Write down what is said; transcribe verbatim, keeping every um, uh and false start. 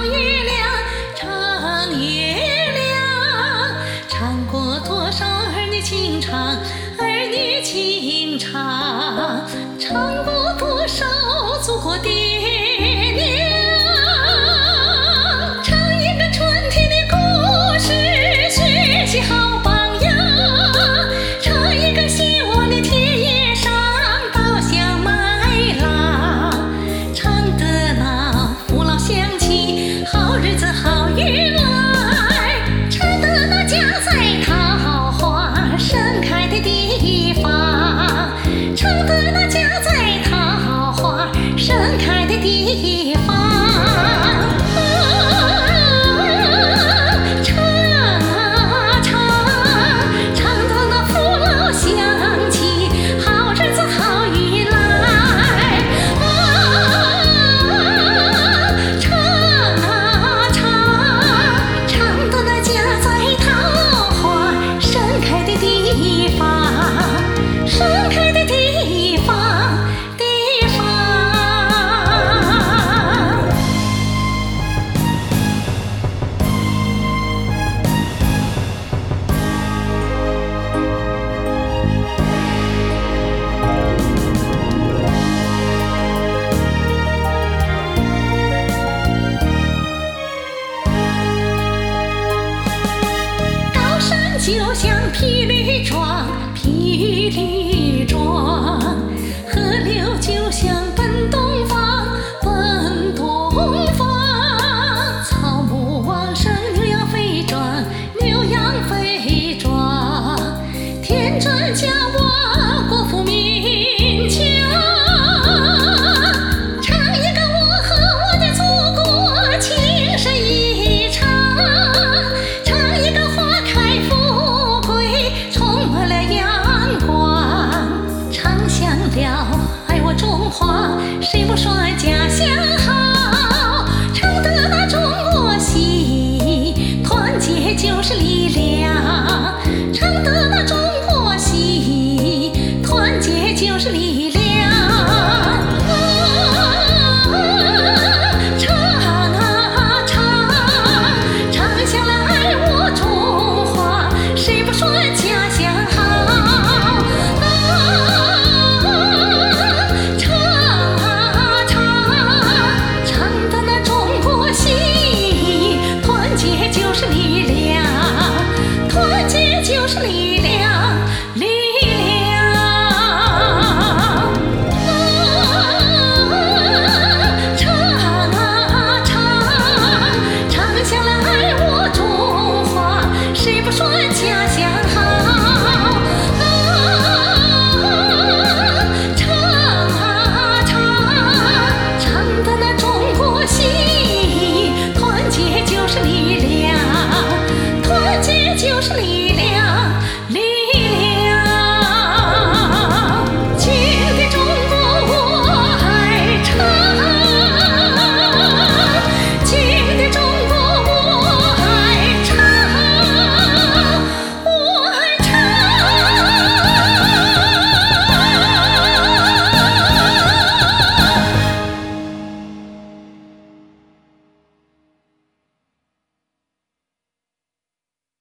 月亮，长月亮，唱过多少儿女情长，儿女情长，唱过多少祖国爹娘，唱一个春天的故事，学习好榜样，唱一个希望的田野上，稻香麦浪，唱得那父老乡亲好日子好运来，唱得那家在桃花盛开的地方，唱得那家在桃花盛开的地方。就像霹雳庄，霹雳庄，河流就像奔东。